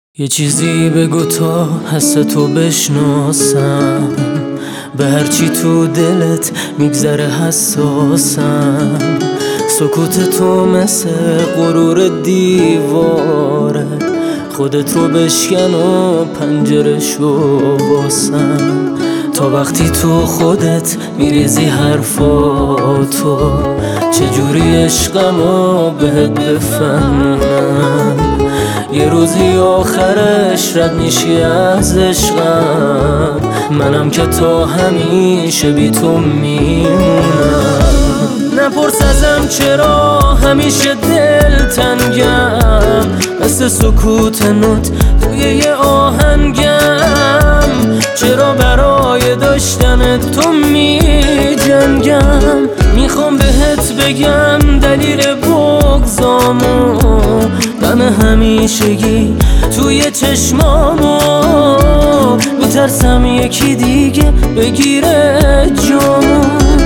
یه چیزی بگو تا حس تو بشناسم، به هرچی تو دلت میگذره حساسم. سکوت تو مثل غرور دیواره، خودت رو بشکن و پنجره شو باسم. تا وقتی تو خودت میریزی حرفاتو، چجوری عشقمو بهت بفهمم. یه روزی آخرش رد میشی از عشقم، منم که تا همیشه بی تو میمونم. نپرس ازم چرا همیشه دلتنگم، مثل سکوت نوت توی یه آهنگم. چرا برای داشتن تو می جنگم، میخوام بهت بگم دلیل بغضامو، غم همیشگی توی چشمامو. میترسم یکی دیگه بگیره جامو.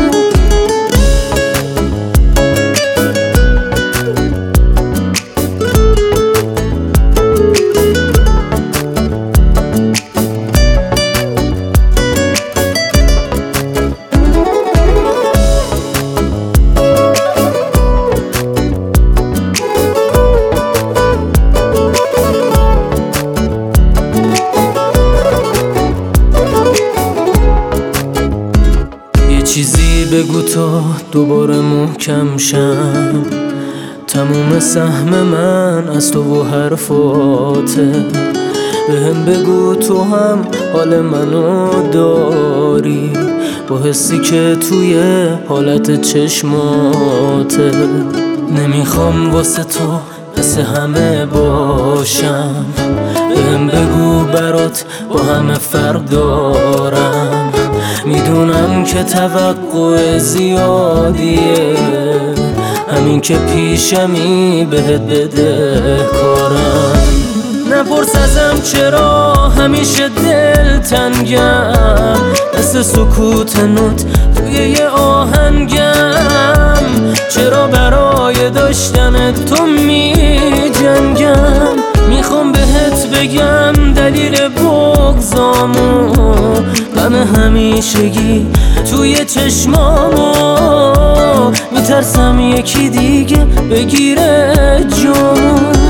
چیزی بگو تا دوباره محکم شم، تموم سهم من از تو و حرفاته. بهم بگو تو هم حال منو داری، با حسی که توی حالت چشماته. نمیخوام واسه تو مثل همه باشم، بهم بگو برات با همه فرق دارم. میدونم که توقع زیادیه، همین که پیشمی بهت بده کارم. نپرس ازم چرا همیشه دلتنگم، مثل سکوت نوت توی یه آهنگم. چرا برای داشتن تو می جنگم، میخوام بهت بگم دلیل بغضامو، غم همیشگی توی چشمامو. میترسم یکی دیگه بگیره جامو.